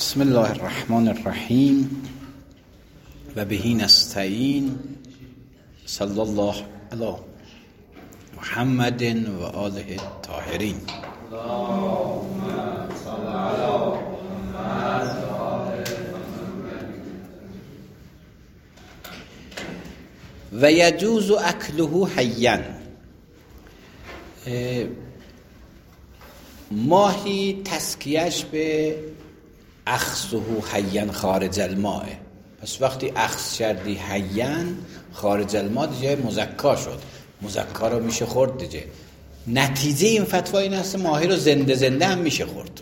بسم الله الرحمن الرحیم و به نستعین. صلی الله علی محمد و آله الطاهرین. و یجوز اکله حیا. ماهی تسکیهش به اخذه حیا خارج الماء. پس وقتی اخذ کردی حیا خارج الماء دیگه مزکا شد، مزکا رو میشه خورد دیگه. نتیجه این فتوا این است ماهی رو زنده زنده هم میشه خورد.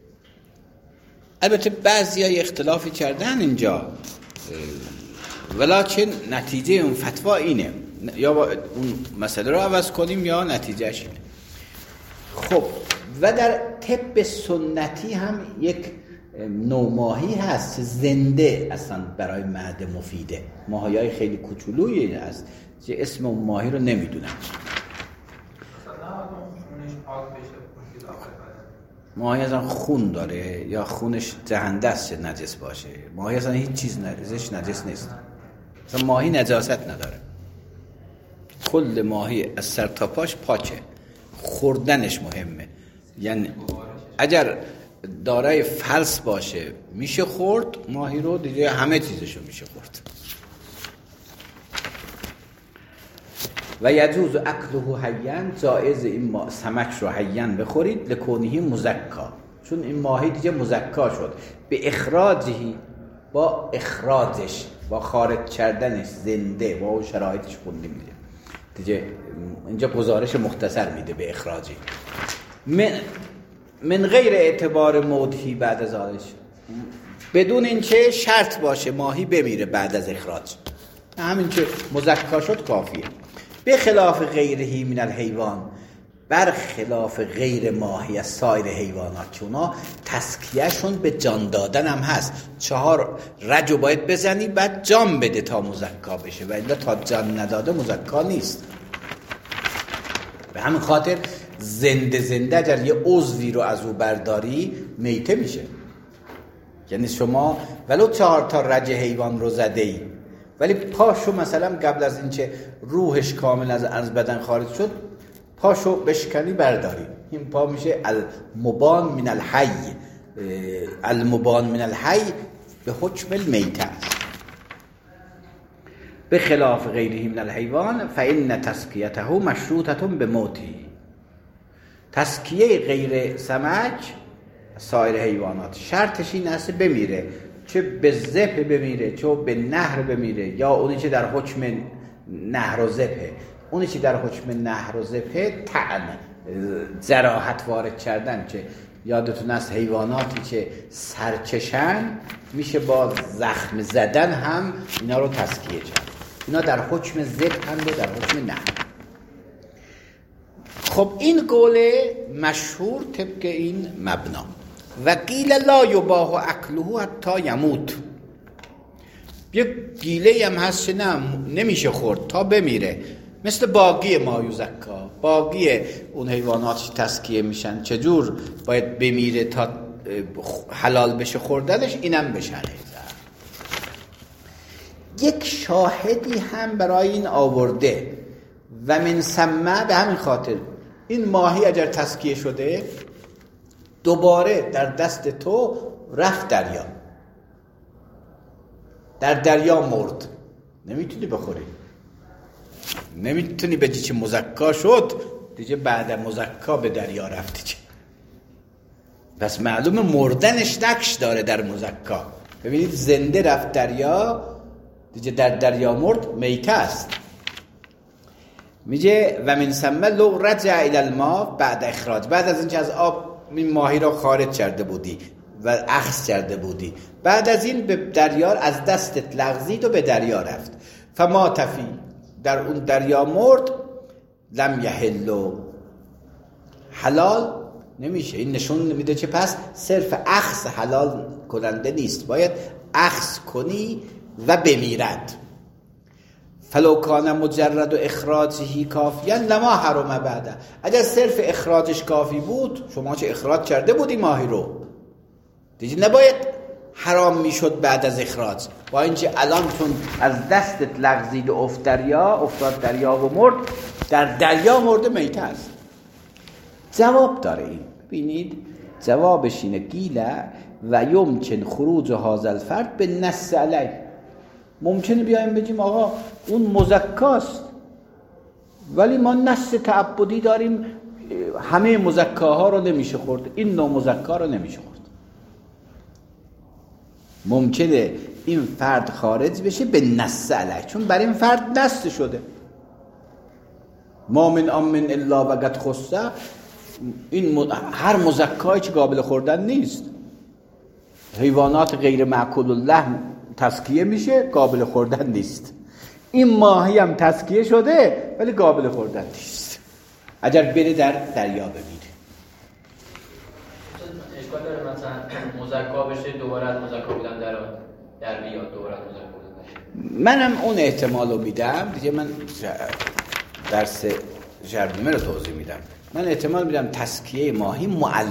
البته بعضی‌ها اختلافی کردن اینجا، ولیکن نتیجه اون فتوا اینه، یا با اون مسئله رو عوض کنیم یا نتیجهش اینه. خب و در طب سنتی هم یک نوع ماهی هست زنده اصلا برای معده مفیده. ماهی‌های خیلی کوچولویی هست که اسم اون ماهی رو نمیدونم. ماهی اصلا خون داره یا خونش جهنده است چه نجس باشه. ماهی اصلا هیچ چیز ازش نجس نیست. اصلا ماهی نجاست نداره. کل ماهی از سر تا پاش پاکه. خوردنش مهمه. یعنی اگر دارای فلس باشه میشه خورد ماهی رو دیگه، همه چیزشو میشه خورد. و یجوز اکله حیا، جایز این سمک رو حیا بخورید، لکونه مزکا، چون این ماهی دیگه مزکا شد، به اخراجی، با اخراجش، با خارج کردنش زنده، با اون شرایطش خوندیم دیگه. اینجا گزارش مختصر میده به اخراجی. من غیر اعتبار موتی بعد از آنش، بدون اینکه شرط باشه ماهی بمیره بعد از اخراج، همین که مزکا شد کافیه. به خلاف غیرهی من الحیوان، بر خلاف غیر ماهی از سایر حیوانات که اونا تسکیهشون به جان دادن هم هست. 4 رجو باید بزنی بعد جان بده تا مزکا بشه، و الا تا جان نداده مزکا نیست. به همین خاطر زنده زنده اگر یه عضوی رو از او برداری میته میشه. یعنی شما ولو 4 تا رج حیوان رو زده ای، ولی پاشو مثلا قبل از اینکه روحش کامل از بدن خارج شد پاشو بشکنی برداری، این پا میشه المبان من الحی. المبان من الحی به حکم المیته است. به خلاف غیره من الحیوان فإن تسکیته مشروطه به موتی. تسکیه غیر سمک سایر حیوانات شرطش این است بمیره، چه به ذبح بمیره چه به نهر بمیره، یا اونی که در حکم نهر و ذبح. اونی که در حکم نهر و ذبح طعن، جراحت وارد کردن، که یادتون است حیواناتی که سرچشن میشه با زخم زدن هم اینا رو تسکیه کرد. اینا در حکم ذبح هم و در حکم نهر. خب این قول مشهور طبق این مبنا. و قیل لا یباح اکله حتی یموت. یک گیله هم هست نه نمیشه خورد تا بمیره، مثل باقی ما یزکا، باقی اون حیوانات تسکیه میشن چجور باید بمیره تا حلال بشه خوردنش، اینم بشنه. یک شاهدی هم برای این آورده و من ثم، به همین خاطر این ماهی اگر تسکیه شده دوباره در دست تو رفت دریا، در دریا مرد، نمیتونی بخوری، نمیتونی بگی که مزکا شد دیگه، بعد مزکا به دریا رفتی چه. پس معلومه مردنش نقش داره در مزکا. ببینید زنده رفت دریا دیگه، در دریا مرد، میته است. میگه و من ثم لو رجع الی الماء بعد اخراج، بعد از اینکه از آب این ماهی را خارج کرده بودی و اخذ کرده بودی، بعد از این به دریا از دستت لغزید و به دریا رفت، فما تفی، در اون دریا مرد، لم یحل، حلال نمیشه. این نشون میده که پس صرف اخذ حلال کننده نیست، باید اخذ کنی و بمیرد. فلو کان مجرد و اخراجه کافیا لما حرم بعده. اگر صرف اخراجش کافی بود، شما چه اخراج کرده بودی ماهی رو دیگه، نباید حرام میشد بعد از اخراج، با اینکه الان چون از دستت لغزید و افتاد دریا و مرد، در دریا مرده میته است. جواب داره این، ببینید جوابش اینه گیله و یمکن خروج هذا الفرد به نص علیه. ممکنه بیایم بگیم آقا اون مزکاست، ولی ما نص تعبدی داریم همه مزکاها رو نمیشه خورد، این نوع مزکا رو نمیشه خورد. ممکنه این فرد خارج بشه به نص علیه، چون بر این فرد نص شده. ما من امن الا وقد خصه، این هر مزکایی که قابل خوردن نیست. حیوانات غیر معکول اللحم تزکیه میشه، قابل خوردن نیست. این ماهی هم تزکیه شده ولی قابل خوردن نیست. اگر بره در دریا بمیره. اشکال داره مثلا مزکا بشه دوباره از مزکا بودن در بیاد، دوباره از مزکا بودن. منم اون احتمال رو میدم دیگه. من درس جرمه رو توضیح میدم. من احتمال میدم تزکیه ماهی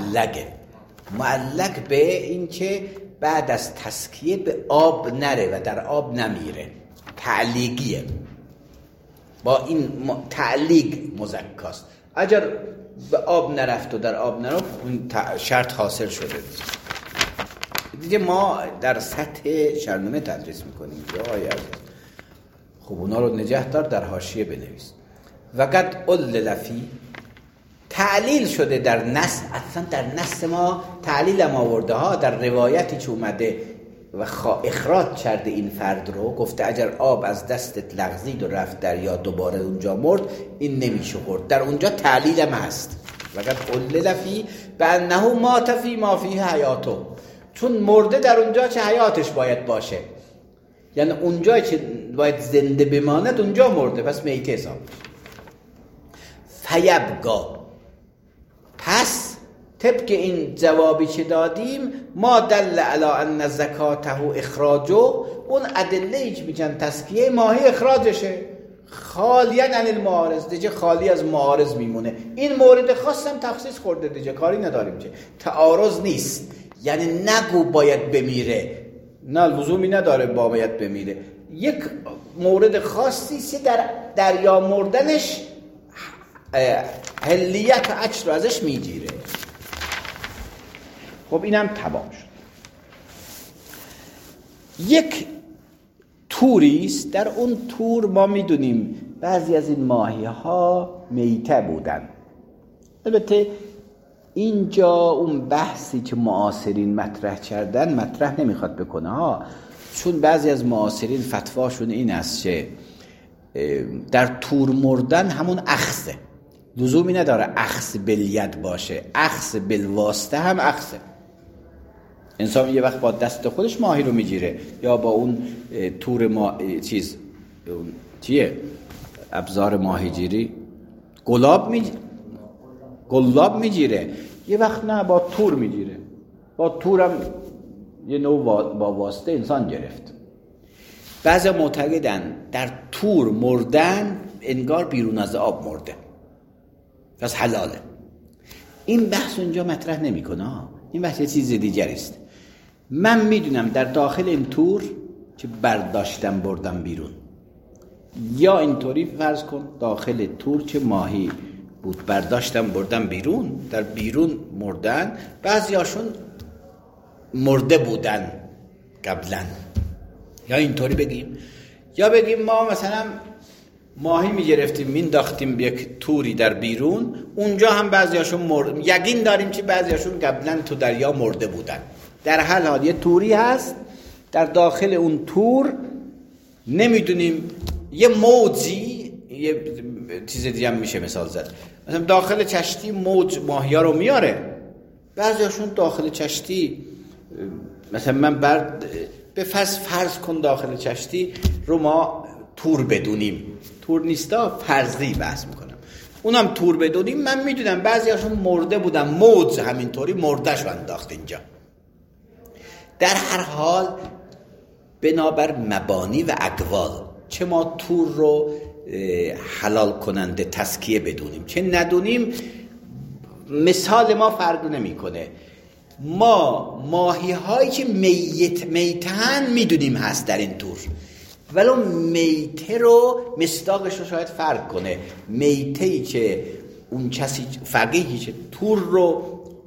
معلق به این که بعد از تزکیه به آب نره و در آب نمیره، تعلیقیه. با این تعلیق مزکاست. اگر به آب نرفت و در آب نرفت اون شرط حاصل شده دیگه. ما در سطح شرنامه تدریس میکنیم خب اونا رو نگه دار، در حاشیه بنویس. وقد علل فی، تعلیل شده در نص. اصلا در نص ما تعلیل هم آورده ها، در روایتی که اومده و اخراج کرده این فرد رو، گفته اگر آب از دستت لغزید و رفت دریا دوباره اونجا مرد، این نمیشه خورد. در اونجا تعلیل هم هست. وقد علل فی بانه مات فی ما فیه حیاتو، چون مرده در اونجا چه حیاتش باید باشه، یعنی اونجا که باید زنده بماند اونجا مرده، پس میته حساب میشه. فیبگا، پس طبق این جوابی که دادیم، ما دل علی ان زکاته اخراجو، اون ادله‌ای که میگن تزکیه ماهی اخراجشه، خالیاً عن المعارض، دیگه خالی از معارض میمونه. این مورد خاص هم تخصیص خورده دیگه، کاری نداریم که تعارض نیست. یعنی نگو باید بمیره، نه لزومی نداره باید بمیره. یک مورد خاصی در دریا مردنش حلیت اجر رو ازش میگیره. خب اینم تمام شد. یک توریست، در اون تور ما میدونیم بعضی از این ماهی ها میته بودن. البته اینجا اون بحثی که معاصرین مطرح کردن مطرح نمیخواد بکنه ها، چون بعضی از معاصرین فتواشون این است که در تور مردن همون اخذه، لزومی نداره اخذ بالید باشه، اخذ بالواسطه هم اخذه. انسان یه وقت با دست خودش ماهی رو میگیره، یا با اون تور چیه ابزار ماهیگیری گلاب میگیره، یه وقت نه با تور میگیره. با تورم یه نوع با واسطه انسان گرفت. بعضی معتقدن در تور مردن انگار بیرون از آب مرده، پس حلاله. این بحث اونجا مطرح نمیکنه، این بحث یه چیز دیگری است. من میدونم در داخل این تور که برداشتم بردم بیرون، یا اینطوری فرض کن داخل تور که ماهی بود برداشتم بردم بیرون، در بیرون مردن، بعضیاشون مرده بودن قبلا، یا اینطوری بگیم، یا بگیم ما مثلا ماهی میگرفتیم مینداختیم یک توری در بیرون، اونجا هم بعضیاشون یقین داریم که بعضیاشون قبلا تو دریا مرده بودن. در هر حال یه توری هست، در داخل اون تور نمیدونیم، یه موجی، یه چیز دیگه هم میشه مثال زد، مثلا داخل کشتی موج ماهیا رو میاره، بعضیاشون داخل کشتی مثلا من به فرض کن داخل کشتی رو ما تور بدونیم، تور نیستا فرضی بحث میکنم، اونم تور بدونیم، من میدونم بعضیاشون مرده بودن، موج همینطوری مردهشو انداخت اینجا. در هر حال بنابر مبانی و اقوال، چه ما تور رو حلال کننده تزکیه بدونیم چه ندونیم، مثال ما فرق نمیکنه. ما ماهی هایی که میتن میدونیم هست در این تور، ولی میته رو مصداقش رو شاید فرق کنه. میتهی که اون کسی فقیهی که تور رو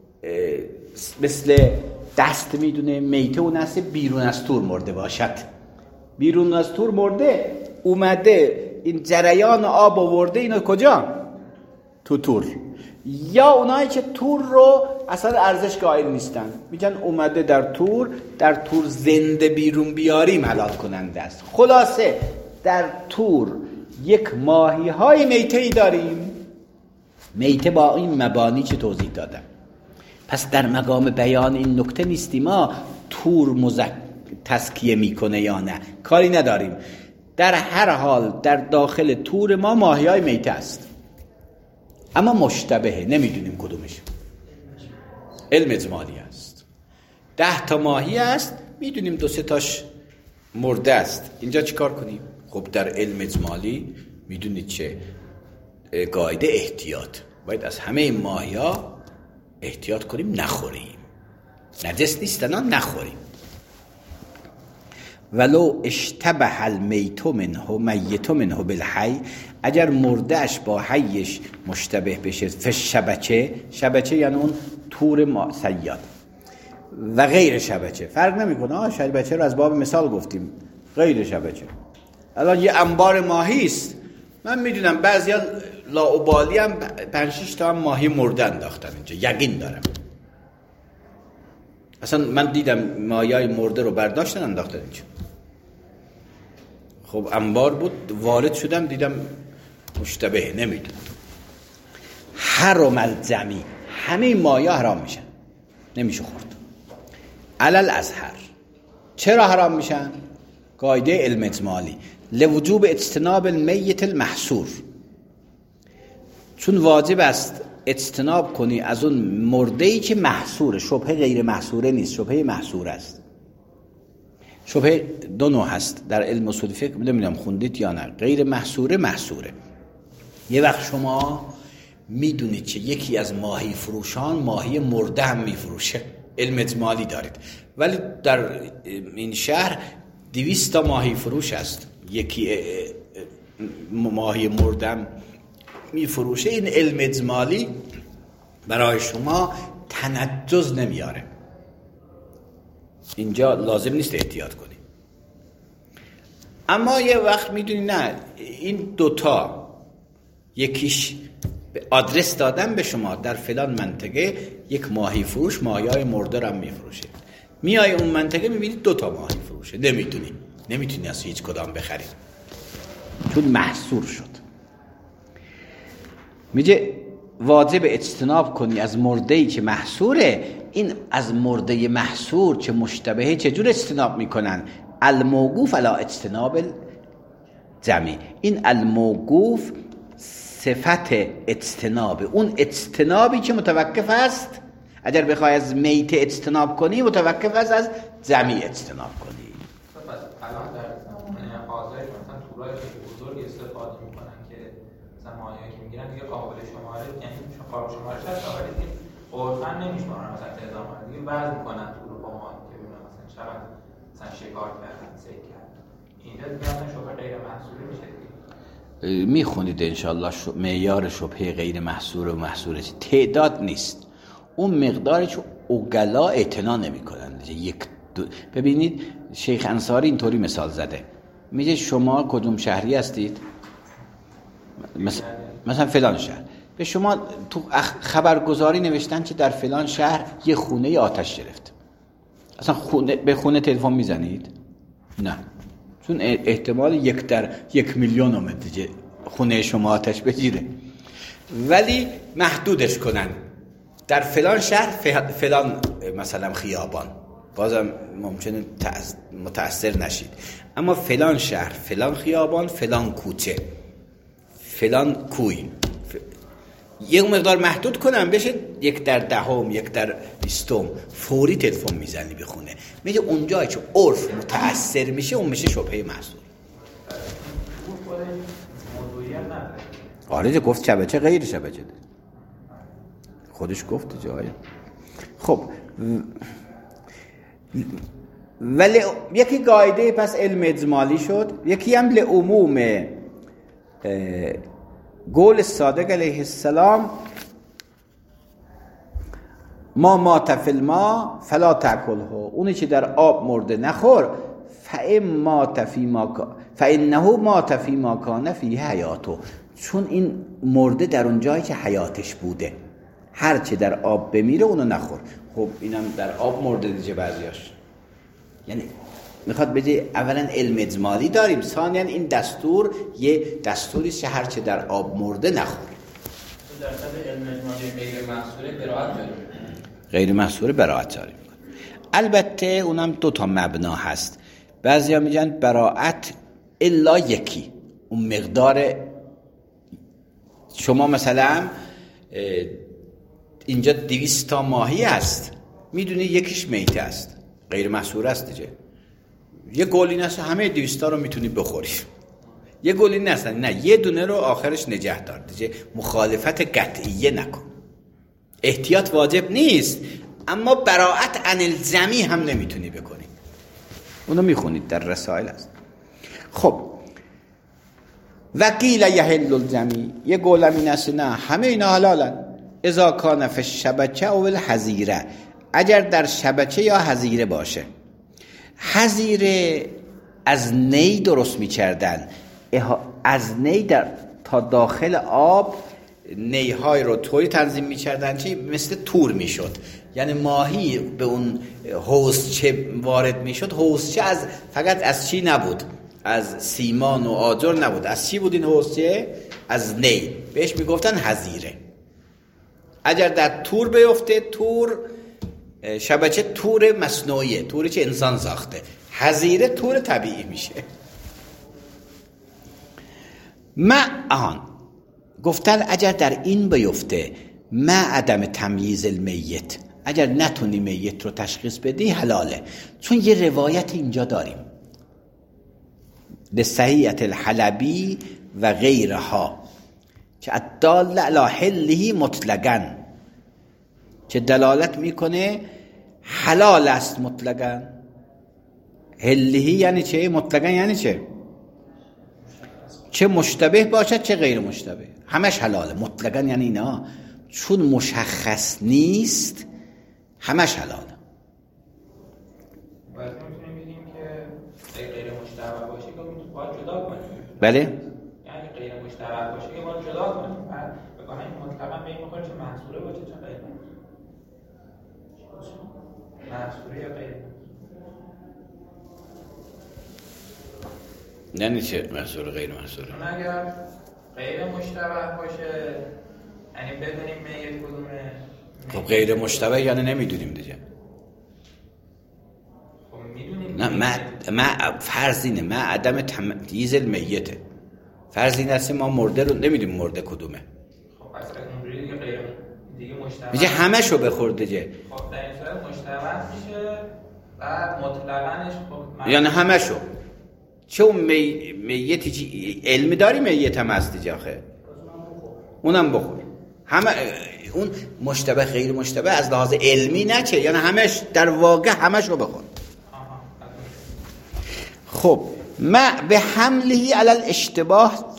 مثل دست میدونه، میته اون هست بیرون از تور مرده باشد. بیرون از تور مرده اومده این جریان آب آورده اینو کجا؟ تو تور. یا اونایی که تور رو اصلا ارزش قائل نیستن، میگن اومده در تور زنده بیرون بیاریم حلال کننده است. خلاصه در تور یک ماهی های میته‌ای داریم، میته با این مبانی که توضیح دادم. پس در مقام بیان این نکته نیستیم ما تور تزکیه میکنه یا نه، کاری نداریم. در هر حال در داخل تور ما ماهی های میته است، اما مشتبهه، نمیدونیم کدومش. علم اجمالی است. 10 تا ماهی است، میدونیم 2-3 تاش مرده است. اینجا چیکار کنیم؟ خب در علم اجمالی میدونید چه قاعده احتیاط، باید از همه این ماهی ها احتیاط کنیم نخوریم. نجس نیستن نخوریم. ولو اشتبه المیت منه میت منه بالحی، اگر مردهش با حیش مشتبه بشه، شبچه یعنی اون تور صیاد و غیر شبچه، فرق نمیکنه. شبچه رو از باب مثال گفتیم، غیر شبچه. الان یه انبار ماهی است، من میدونم بعضیا لاابالی هم 5-6 تا هم ماهی مرده انداختن اینجا، یقین دارم. اصلا من دیدم ماهیای مرده رو برداشتن انداختن اینجا. خب انبار بود، وارد شدم دیدم مشتبه، نمیدونم. حرم الجمی، همه ماهی حرام میشن، نمیشه خورد. علل ازهر. چرا حرام میشن؟ قاعده علم اجمالی لوجوب اجتناب المیت المحصور، چون واجب است اجتناب کنی از اون مرده‌ای که محصوره، شبهه غیر محصوره نیست، شبهه محصور است. شبهه 2 نوع هست در علم اصول فقه، نمیدونم خوندید یا نه. غیر محصوره، یه وقت شما میدونید که یکی از ماهی فروشان ماهی مرده هم میفروشه، علم اجمالی دارید، ولی در این شهر 200 تا ماهی فروش است، یکی ماهی مرده هم میفروشه. این علم اجمالی برای شما تنجز نمیاره، اینجا لازم نیست احتیاط کنی. اما یه وقت میدونی نه، این 2 تا یکیش آدرس دادن به شما در فلان منطقه یک ماهی فروش ماهی‌های مرده رو میفروشه، میای اون منطقه میبینی 2 تا ماهی فروشه، نمیتونی از هیچ کدام بخری چون محصور شد. میگه واجب اجتناب کنی از مرده‌ای که محصوره. این از مرده محصور که مشتبهه چجور اجتناب میکنن؟ الموقوف علی اجتناب الجمی. این الموقوف صفت اجتناب، اون اجتنابی که متوقف است. اگر بخوای از میت اجتناب کنی متوقف است از جمی اجتناب کنی. الان در حاضر مثلا تورای بزرگ استفاده میکنن که مثلا ماهیایی که میگیرن دیگه قابل شماره، یعنی قابل شمارش هست، ولی دیگه عرفاً نمیشمارن. مثلا تعداد دیگه وزن میکنن تور رو با ما که ببینن مثلا چقدر مثلا شکار کردن، سیل کردن. اینجا دیگه شبهه غیر محصوره میشه دیگه. میخونید انشالله معیار شبهه غیر محصور و محصوره تعداد نیست، اون مقداری که اوگلا اعتنا نمی کنن. ببینید شیخ انصاری اینطوری مثال زده، میگه شما کدوم شهری هستید؟ مثلا فلان شهر. به شما تو خبرگزاری نوشتن که در فلان شهر یه خونه آتش گرفت. اصلا به خونه تلفن میزنید؟ نه، چون احتمال 1 در 1 میلیون اومده که خونه شما آتش بگیره. ولی محدودش کنن در فلان شهر فلان مثلا خیابان، بازم ممکنه متأثر نشید، اما فلان شهر فلان خیابان فلان کوچه فلان کوی یه مقدار محدود کنم بشه 1 در 10 1 در 20 فوری تلفن میزنی به خونه. میگه اونجایی که عرف متأثر میشه اون میشه شبهه محصول. آره گفت شبچه غیر شبچه خودش گفت جایی. خب ولی یکی قاعده پس علم اجمالی شد، یکی هم لعموم قول صادق علیه السلام ما مات فی الماء فلا تأکله، اونی که در آب مرده نخور، فانه مات فی ما کان فیه حیاته، چون این مرده در اون جایی که حیاتش بوده، هر چه در آب بمیره اونو نخور. خب اینم در آب مرده دیگه بعضیاش. یعنی میخواد بگه اولا علم اجمالی داریم، ثانیا این دستور یه دستوری است که هر چه در آب مرده نخور. در طب علم اجمالی غیر محصوره براءت جاری میکنه، غیر محصوره براءت جاری میکنه. البته اونم دو تا مبنا هست. بعضیا میگن براءت الا یکی، اون مقدار. شما مثلا اینجا 200 تا ماهی است، میدونی یکیش میته است، غیر محصوره است دیگه. یه گلی نست همه 200 تا رو میتونی بخوری، یه گلی نست نه، یه دونه رو آخرش نگه دار دیگه. مخالفت قطعیه نکن. احتیاط واجب نیست، اما براءت عن الجمی هم نمیتونی بکنی. اونو میخونید در رسائل است. خب وقیل یحل الجمی، یه قولم این است نه همه اینا حلالن. اذا کان فی الشبکه او الحظیره، اگر در شبکه یا حظیره باشه. حظیره از نی درست می‌کردن، از نی در تا داخل آب نیهای رو طوری تنظیم می‌کردن که مثل تور میشد. یعنی ماهی به اون حوضچه وارد میشد. حوضچه از فقط از چی نبود؟ از سیمان و آجر نبود. از چی بود این حوضچه؟ از نی. بهش میگفتن حظیره. اگر در تور بیفته، تور شبکه تور مصنوعیه، توری که انسان ساخته. حظیره تور طبیعی میشه. گفتن اگر در این بیفته عدم تمییز المیت، اگر نتونی میت رو تشخیص بدی حلاله. چون یه روایت اینجا داریم لصحیحة الحلبی و غیرها که الدال علی حله مطلقاً، که دلالت میکنه حلال است مطلقاً. حلهی یعنی چه؟ مطلقاً یعنی چه؟ چه مشتبه باشد چه غیر مشتبه، همش حلاله. مطلقاً یعنی اینا چون مشخص نیست همش حلاله. باید میتونیم بگیم که غیر مشتبه باشه که باید جدا کنیم. بله؟ یعنی غیر مشتبه باشه که باید جدا کنیم. بگاه این مطلقاً به این مخوره چه محصوره باشه چه غیر محصوره یا غیر. یعنی چه محصوره غیر محصوره؟ اگر غیر مشتبه باشه یعنی بدونیم میت کدومه. خب غیر مشتبه یعنی نمیدونیم دیگه. خب میدونیم. نه ما فرض اینه، ما عدم تمییز المیته. فرض این است ما مرده رو نمیدونیم مرده کدومه. خب پس اونجوری دیگه غیر دیگه مشتبه میگه همشو بخور دیگه. خب در این صورت مشتبه میشه و مطلقاًش خب یعنی همشو. چه اون میتی چی علمی داری میت هم هست دیگه آخه. اونم بخور. همه اون مشتبه غیر مشتبه از لحاظ علمی نچه، یعنی همش در واقع همش رو بخور. خب ما به حمله علی الاشتباه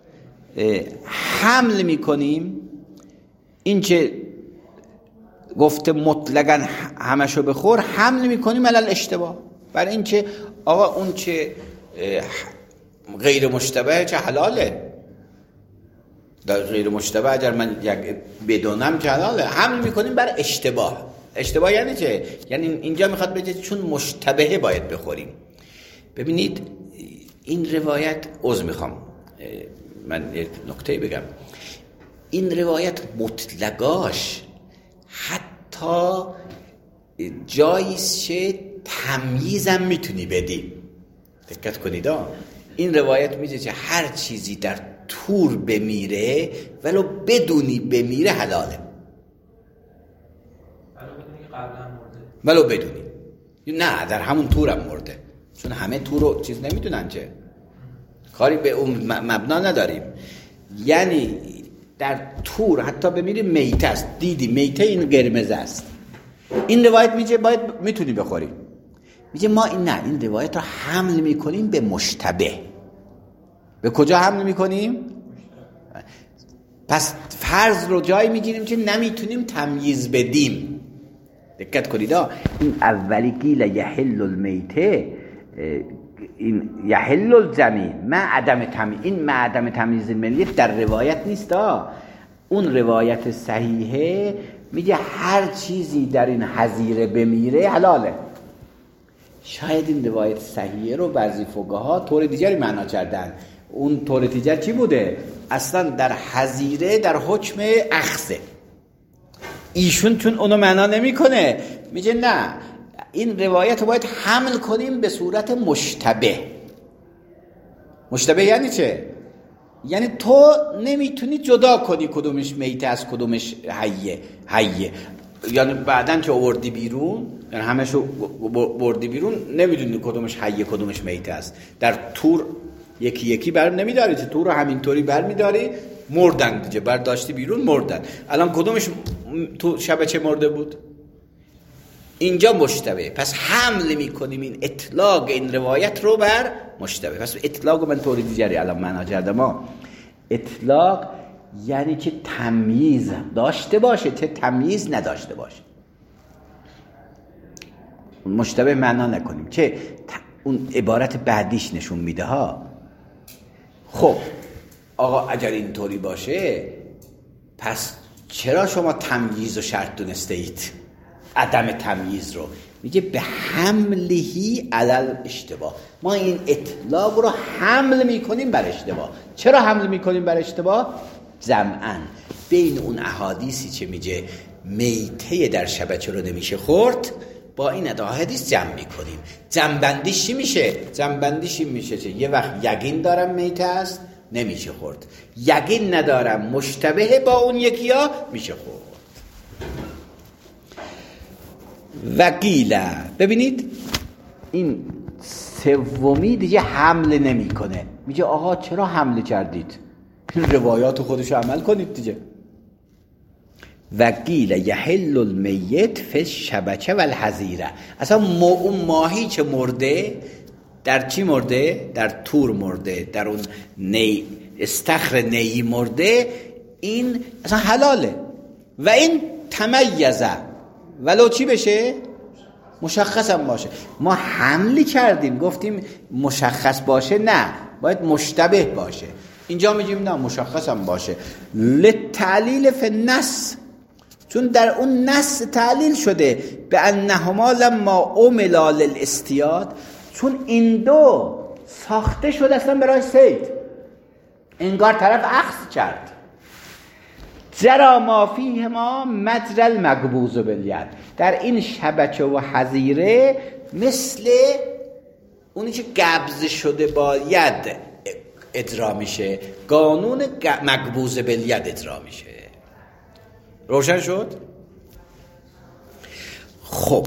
حمل میکنیم. این که گفته مطلقاً همش رو بخور، حمل میکنیم علی الاشتباه، برای این که آقا اون که غیر مشتبه چه حلاله، در غیر مشتبه اگر من بدونم که حلاله، حمل میکنیم بر اشتباه. اشتباه یعنی چه؟ یعنی اینجا میخواد بگه چون مشتبهه باید بخوریم. ببینید این روایت میخوام من یک نکته بگم. این روایت مطلقاش حتی جاییست که تمییزم میتونی بدی. دقت کنید این روایت میگه که هر چیزی در تور بمیره ولو بدونی بمیره حلاله، ولو بدونی. نه در همون تورم مرده، چون همه تور رو چیز نمیدونن که کاری به اون مبنا نداریم. یعنی در تور حتی بمیری میته است، دیدی میته این قرمز است، این روایت میگه باید میتونی بخوری. میگه ما این روایت رو حمل میکنیم به مشتبه. به کجا حمل میکنیم؟ پس فرض رو جایی میگیریم که نمیتونیم تمییز بدیم. دقت کنید این اولی قیل یحل المیته، این یحل الجمی ما عدم تمییز، این ما عدم تمییز ملی در روایت نیست. اون روایت صحیحه میگه هر چیزی در این حظیره بمیره حلاله. شاید این روایت صحیحه رو بعضی فقها طور دیگری معنا کردن. اون طور دیگر چی بوده؟ اصلا در حظیره در حکم اخذه. ایشون چون اونو معنا نمیکنه میگه نه، این روایت رو باید حمل کنیم به صورت مشتبه. مشتبه یعنی چه؟ یعنی تو نمیتونی جدا کنی کدومش میته از کدومش حیه. یعنی بعدن که آوردی بیرون، یعنی همشو بردی بیرون، نمیدونی کدومش حیه کدومش میته است. در تور یکی یکی بر نمیداری، تور رو همینطوری بر میداری، مردن دیگه، برداشتی بیرون مردن. الان کدومش تو شبچه مرده بود؟ اینجا مشتبه. پس حمل میکنیم این اطلاق این روایت رو بر مشتبه. پس اطلاق من طوری دیگری الان معنا کردم. اطلاق یعنی که تمییز داشته باشه، چه تمییز نداشته باشه. مشتبه معنا نکنیم که اون عبارت بعدیش نشون میده ها. خب آقا اگر اینطوری باشه پس چرا شما تمییز و شرط دونسته اید؟ عدم تمییز رو میگه به حملهی علل اشتباه. ما این اطلاق رو حمل میکنیم بر اشتباه. چرا حمل میکنیم بر اشتباه؟ جمعاً بین اون احادیثی که میگه میته در شبچه رو نمیشه خورد با این احادیث جمع میکنیم. جمع‌بندیش چی میشه؟ جمع‌بندیش این میشه که یه وقت یقین دارم میته است نمیشه خورد، یقین ندارم مشتبه با اون یکی ها میشه خورد. وقیله، ببینید این سومی دیگه حمله نمی کنه. میگه آقا چرا حمله کردید؟ این روایات خودشو عمل کنید دیگه. وقیله یحل المیت فی الشبکه و الحظیره. اصلا اون ماهی که مرده در چی مرده؟ در تور مرده، در اون استخر نیی مرده، این اصلا حلاله. و این تمیزه ولو چی بشه؟ مشخص هم باشه. ما حملی کردیم گفتیم مشخص باشه، نه باید مشتبه باشه. اینجا میگیم نه مشخص هم باشه. للتعلیل فی النص، چون در اون نص تعلیل شده به انهما لما عملا للاصطیاد، چون این دو ساخته شده اصلا برای صید، انگار طرف اخذ کرد. جرا ما فیهما مجرى المقبوض بالید، در این شبکه و حظیره مثل اونی که قبض شده با ید اجرا میشه، قانون مقبوض بالید اجرا میشه. روشن شد؟ خب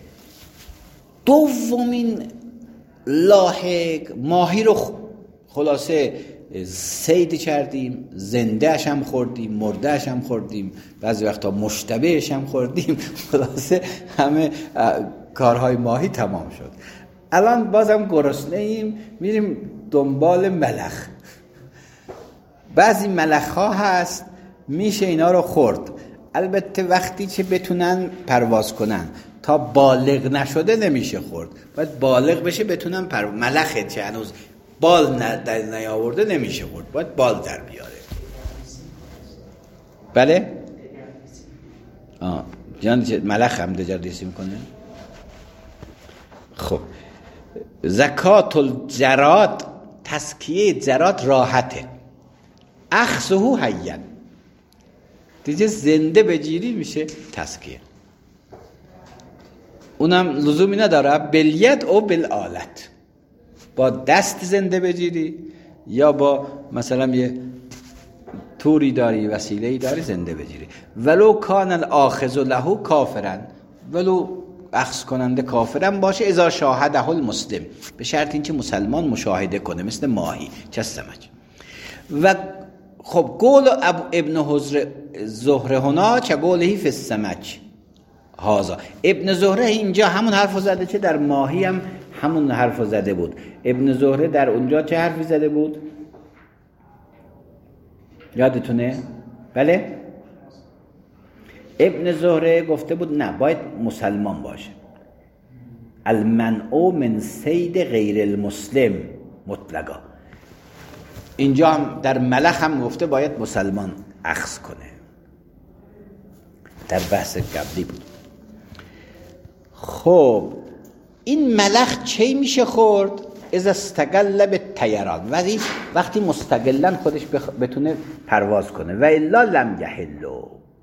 دومین لاحق، ماهی رو خلاصه صید کردیم، زندهش هم خوردیم، مردهش هم خوردیم، بعضی وقتا مشتبهش هم خوردیم، خلاصه همه کارهای ماهی تمام شد. الان بازم گرسنه ایم، میریم دنبال ملخ. بعضی ملخ ها هست میشه اینا رو خورد، البته وقتی که بتونن پرواز کنن. تا بالغ نشده نمیشه خورد، باید بالغ بشه بتونن ملخه چه هنوز بال در نیاورده نمیشه خورد، باید بال در بیاره. بله؟ جان ملخ هم دجاردیسی میکنه. خب زکات الجراد، تزکیه جراد راحته، اخذه حیا، دیگه زنده بگیری میشه تزکیه. اونم لزومی نداره بالید او بالآلت، با دست زنده بگیری یا با مثلا یه توری داری، وسیله‌ای داری زنده بگیری. ولو کان الاخذ له کافرا، ولو اخذ کننده کافرم باشه، اذا شاهده المسلم، به شرط اینکه مسلمان مشاهده کنه، مثل ماهی چه سمک. و خب قول ابن زهره هنا چه قوله فی السمک، هازا. ابن زهره اینجا همون حرف زده چه در ماهی هم همون حرف زده بود. ابن زهره در اونجا چه حرفی زده بود؟ یادتونه؟ بله؟ ابن زهره گفته بود نه باید مسلمان باشه. المنع من صید غیر المسلم مطلقا. اینجا هم در ملخ هم گفته باید مسلمان اخذ کنه. در بحث قبلی بود. خب این ملخ چی میشه خورد؟ اذا استقل به طیران، وقتی مستقلا خودش بتونه پرواز کنه. و الا لم یحلو.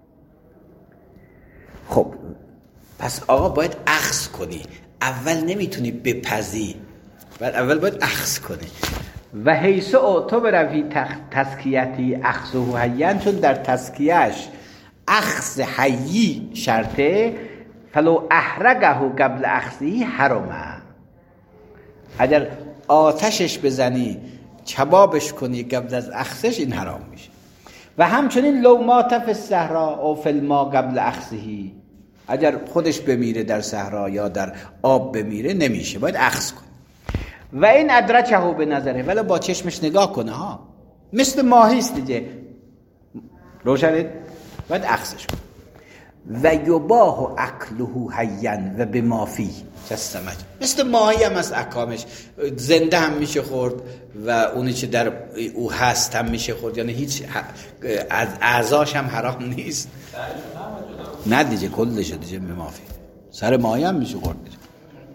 خب پس آقا باید اخذ کنی. اول نمیتونی بپزی، بعد اول باید اخذ کنی. و حیث اعتبر فی تزکیتی اخذه حیاً، چون در تزکیهش اخذ حیی شرطه. فلو احرقه قبل اخذه حرمه. اگر آتشش بزنی کبابش کنی قبل از اخذش این حرام میشه. و همچنین لو مات فی الصحراء او فی الماء قبل اخذه، اگر خودش بمیره در صحرا یا در آب بمیره نمیشه، باید اخذ کنه. و این ادرکه به نظره، ولی با چشمش نگاه کنه ها، مثل ماهی است دیگه، روشنه، باید اخذش کنه. و یباح اکله حیا و بما فیه کالسمک، مثل ماهی هم از احکامش زنده هم میشه خورد و اونی که در او هست هم میشه خورد، یعنی هیچ از اعضاش هم حرام نیست. نه دیگه کلش دیگه بما فیه، سر ماهی هم میشه خورد دیگه.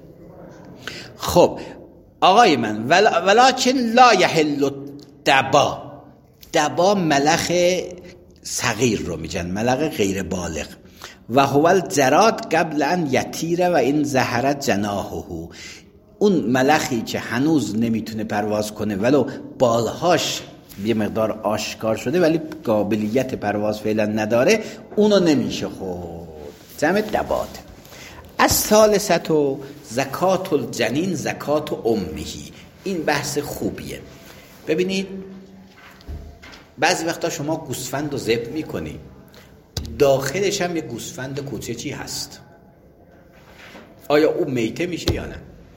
خب آقای من ولکن لا یحل دبا. دبا ملخ صغیر رو میگن، ملخ غیر بالغ. و هو الجراد قبل ان یطیر و این زهرت جناحه، اون ملخی که هنوز نمیتونه پرواز کنه ولو بالهاش یه مقدار آشکار شده ولی قابلیت پرواز فعلا نداره، اونو نمیشه خورد. جمع دبات. از ثالثت و زکات الجنین زکات امهی. این بحث خوبیه. ببینید بعضی وقتا شما گوسفند رو ذبح میکنی، داخلش هم یه گوسفند کوچکی هست، آیا او میته میشه یا نه؟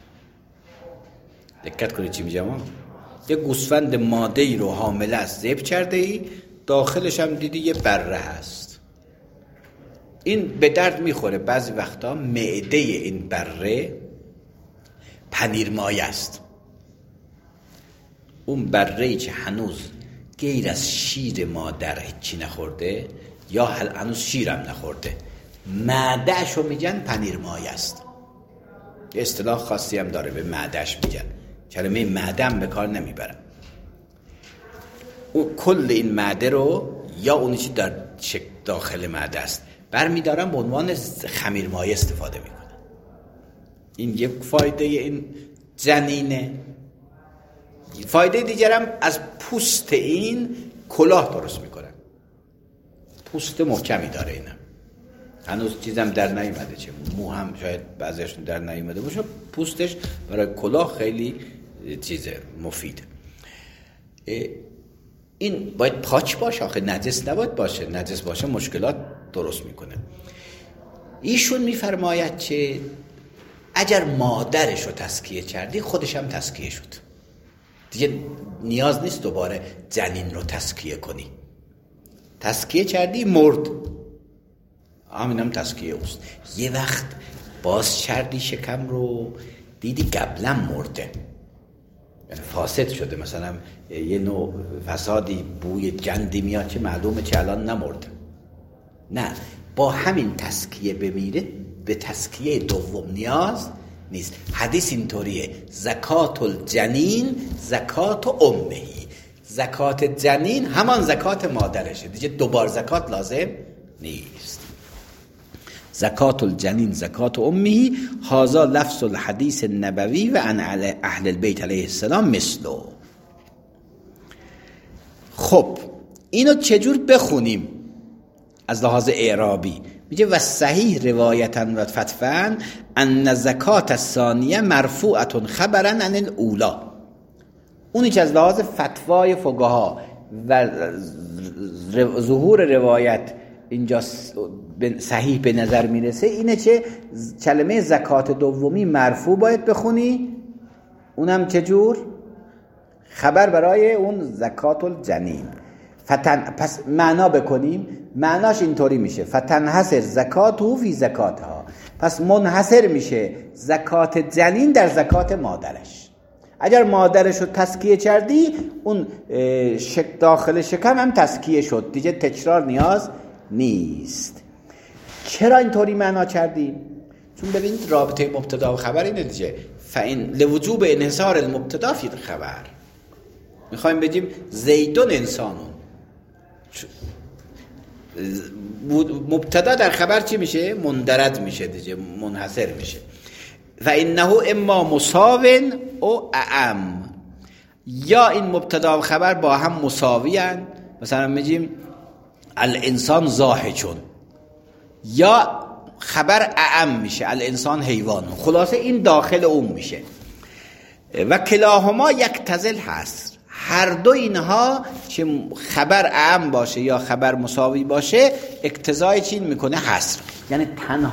دقت کنید چی میگم. یه گوسفند ماده ای رو حامله است ذبح کرده ای، داخلش هم دیدی یه بره هست، این به درد میخوره. بعضی وقتا معده این بره پنیرمایه است. اون بره ای که هنوز غیر از شیر مادر هیچی نخورده یا هنوز شیرم نخورده، معده‌اش رو میگن پنیرمایه است. اصطلاح خاصی هم داره به معده‌اش میگن، کلمه معده هم به کار نمیبرن. اون کل این معده رو یا اونی که در داخل معده است برمیدارن به عنوان خمیرمایه استفاده میکنن. این یک فایده این جنینه. فایده دیگرم از پوست این کلاه درست میکنن. پوست محکمی داره اینم. هنوز چیزم در نیومده، چه مو هم شاید بعضیش در نیومده باشه. پوستش برای کلاه خیلی چیزه مفید. این باید پاک باشه، آخه نجس نباید باشه. نجس باشه مشکلات درست میکنه. ایشون میفرماید که اگر مادرش رو تزکیه کردی خودش هم تزکیه شد، دیگه نیاز نیست دوباره جنین رو تزکیه کنی. تزکیه کردی مرد، همینم تزکیه اوست. یه وقت باز کردی شکم رو دیدی قبلا مرده، یعنی فاسد شده، مثلا یه نوع فسادی بوی گندی میاد که معلومه که الان نمرده، نه با همین تزکیه بمیره، به تزکیه دوم نیاز نیست. حدیث اینطوریه: زکات الجنین زکات امهی. زکات جنین همان زکات مادرشه، دیگه دوبار زکات لازم نیست. زکات الجنین زکات امهی. هذا لفظ الحدیث النبوی و عن اهل البیت علیه السلام مثلو. خب اینو چجور بخونیم از لحاظ اعرابی؟ میگه و صحیح روایتا و فتفا ان زکات الثانیه مرفوعه خبرا عن الاولا. اونی که از لحاظ فتوای فقها و ظهور روایت اینجا صحیح به نظر میرسه اینه که کلمه زکات دومی مرفوع باید بخونی، اونم چجور؟ خبر برای اون زکات الجنین. پس معنا بکنیم، معناش اینطوری میشه فتنحصر زکاته فی زکاتها، پس منحصر میشه زکات جنین در زکات مادرش. اگر مادرش رو تزکیه کردی اون داخل شکم هم تزکیه شد دیگه، تکرار نیاز نیست. چرا اینطوری معنا کردیم؟ چون ببینید رابطه مبتدا و خبر اینه دیگه، فإن لوجوب انحصار المبتدا فی الخبر. میخوایم بگیم زیدون انسانون، مبتدا در خبر چی میشه؟ مندرج میشه دیگه، منحصر میشه. و انه اما مساوین او اعم، یا این مبتدا و خبر با هم مساوی هستند، مثلا میگیم الانسان ضاحکون، یا خبر اعم میشه الانسان حیوان. خلاصه این داخل اون میشه. و کلاهما یکتزل هست، هر دو اینها که خبر اعم باشه یا خبر مساوی باشه اقتضای چین میکنه حصر، یعنی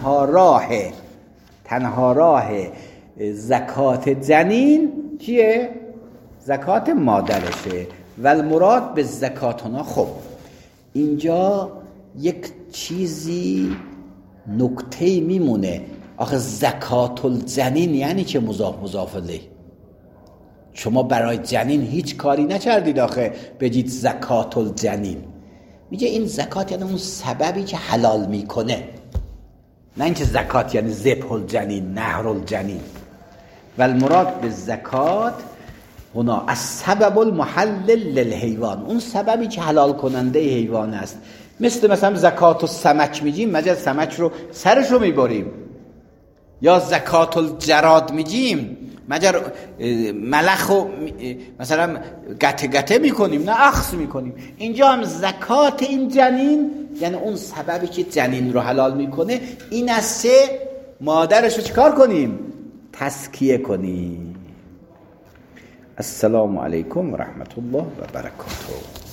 تنها راه زکات جنین چیه؟ زکات مادرشه. و المراد به زکاتنا. خب اینجا یک چیزی نکته میمونه، آخه زکات الجنین یعنی چه؟ مضاف الیه. شما برای جنین هیچ کاری نکردید آخه بگید زکات الجنین. میگه این زکات یعنی اون سببی که حلال میکنه، نه اینکه زکات یعنی ذبح الجنین، نحر الجنین. و المراد به زکات هنا السبب المحلل للحیوان، اون سببی که حلال کننده حیوان است. مثلا زکات السمک میگیم، مگر سمک رو سرش رو میبریم، یا زکات الجراد میگیم مگر ملخ رو مثلا گته میکنیم، نه اخذ میکنیم. اینجا هم زکات این جنین یعنی اون سببی که جنین رو حلال میکنه، این است که مادرش رو چیکار کنیم؟ تزکیه کنیم. السلام علیکم و رحمت الله و برکاته.